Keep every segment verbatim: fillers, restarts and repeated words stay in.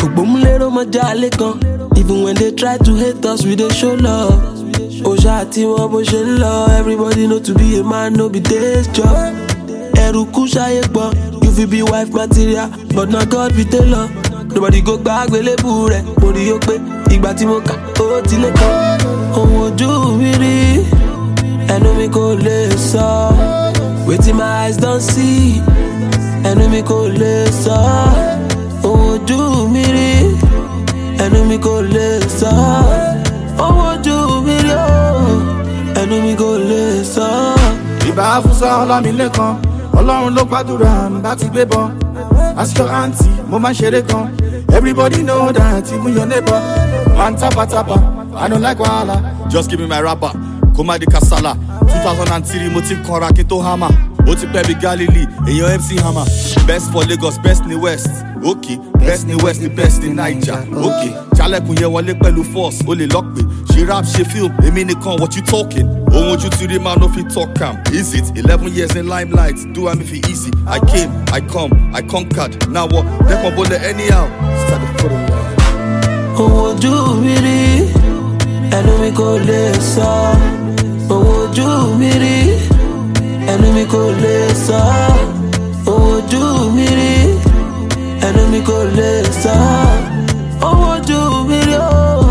Boomlero majale kan. Even when they try to hate us, we dey show love. Oshati wa bo she love. Everybody know to be a man, no be day's job. Eruku shaye gbo. You fi be wife material, but not God be tailor. Nobody go back gbelebu re. Mori yo pe igba tí mo kà ó ti lè kan. Ohun ojú mi rí, ẹnu mi kò lè sọ. Wetin my eyes don't see, ẹnu mi kò lè sọ. Ohun ojú mi rí, ẹnu mi kò lè sọ. Ohun ojú mi rí, ẹnu mi kò lè sọ. Ìbá Fúsá Ọlámilékan, Ọlọ́run ló gbàdúrà ń bá ti gbé bọ́. Ask your auntie, mo máa ń ṣeré kan. Everybody know that, even your neighbor. Man tapa tapa, I don't like wahala. Just give me my rapper, Komadi Kasala. two thousand three, mo ti kanra kí tó hammer. Ó ti pẹ́ bí Galilee, èèyàn M C Hammer. Best for Lagos, best ní West. Okay, best ní West, ní best ní Naija. Okay, Jalekun yẹ wọlé pẹ̀lú force, ó lè lock me. She rap, she film, èmi nìkan, what you talking? Ohun ojú ti rí máa no fit talk am. Is it eleven years in limelight? Do am if it easy. I came, I come, I conquered. Now what? Dẹ́kun bọ́lẹ̀ anyhow. Start the footing line. Ohun ojú mi rí, ẹnu mi kò lè sọ. Ohun ojú mi rí, ẹnu mi kò lè sọ. Ohun ojú mi rí, ẹnu mi kò lè sọ. Ohun ojú mi rí,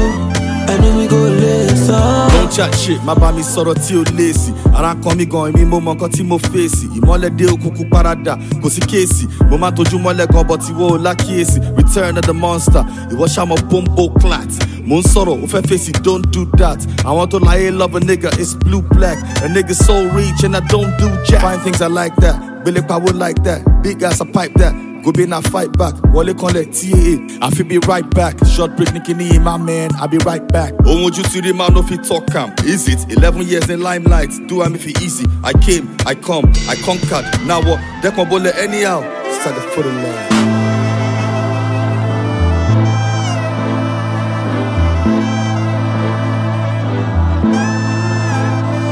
ẹnu mi kò lè sọ. Don't chat shit, má bá mi sọ̀rọ̀ tí o léèsì. Ara ń kan mi gan, èmi mo mọ nǹkan tí mo fèsì. Ìmọ́lẹ̀ dé òkùnkùn parada, kò sí kéèsì. Mo máa tójú mọ́lẹ̀ gan, but ìwọ ò lákìyèsí. Return of the monster, ìwọ ṣàmọ̀ bombo clat. Mo ń sọ̀rọ̀, ó fẹ́ fèsì, don't do that. Àwọn tó láyé love a nigga, it's blue black. A nigga so rich and I don't do jack. Find things I like that, Billy Power like that. Big ass, I pipe that. Go be na fight back, Wale Conle T A A. I feel be right back. Short break, Nicky Nee, my man, I'll be right back. Ohun ojú ti rí máa no fit talk am. Is it eleven years in limelight? Do am if it easy. I came, I come, I conquered. Now what? Dẹ́kun bọ́lẹ̀ anyhow. Start the footing line.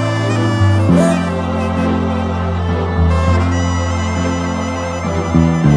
Yeah.